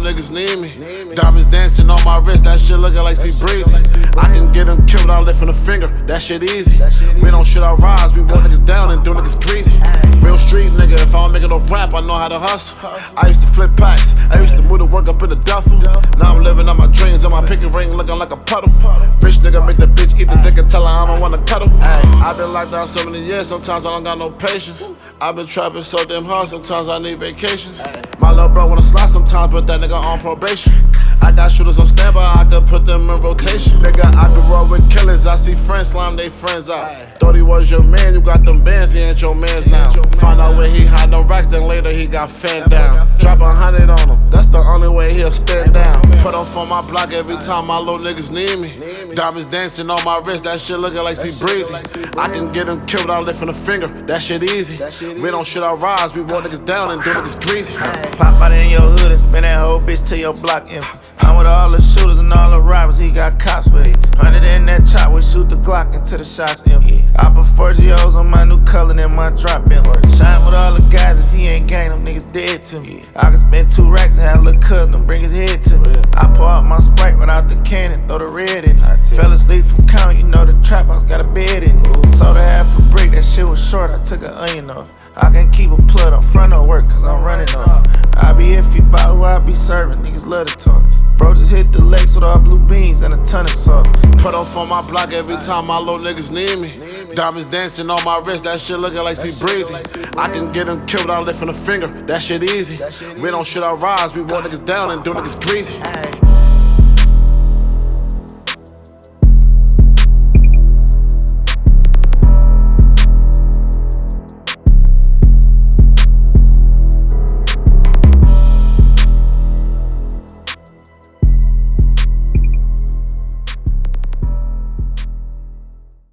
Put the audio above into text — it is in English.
niggas need me. Diamonds dancing on my wrist, that shit looking like Breezy. I can get them killed without lifting a finger, that shit easy. We don't shit our rise, we want niggas down and do niggas greasy. Real street nigga, if I don't make it no rap, I know how to hustle. I used to flip packs, I used to move to work up in the duffel. Now I'm living on my dreams, and my pinky ring looking like a puddle. Bitch nigga make the bitch eat the dick and tell her I don't wanna cuddle. I've been locked down so many years, sometimes I don't got no patience. I've been trapping so damn hard, sometimes I need vacations. My little bro wanna slide sometimes, but that nigga on probation. I got shooters on standby, I could put them in rotation. Nigga, I grew up with killers, I see friends slime they friends out. Thought he was your man, you got them bands, he ain't your mans now. Find out where he hide no racks, then later he got fanned down. Drop 100 on him, that's the only way he'll stand down. Put up for my block every time my little niggas need me. Diamonds dancing on my wrist, that shit looking like Breezy. I can get them killed without lifting a finger, that shit easy. We don't shit our rise, we want niggas down and do niggas greasy. Pop out in your hood and spin that whole bitch till your block empty. I'm with all the shooters and all the robbers, he got cops with it. 100 in that chop, we shoot the Glock until the shots empty. I put 4 GOs on my new color than my drop in. Shine with all the guys, if he ain't gang, them niggas dead to me. I can spend 2 racks and have a little cousin and bring his head to me. I pour out my Sprite without the can and throw the red in it. Fell asleep from count, you know the trap house got a bed in it. Sold a half a brick, that shit was short, I took an onion off. I can keep a plug on front of work, cause I'm running off. I be iffy about who I be serving, niggas love to talk. Bro just hit the lakes with all blue beans and a ton of salt. Put up on my block every time my little niggas need me. Diamonds dancing on my wrist, that shit looking like Breezy. I can get them killed without lifting a finger, that shit easy. We don't shit our rise, we want niggas down and do niggas greasy.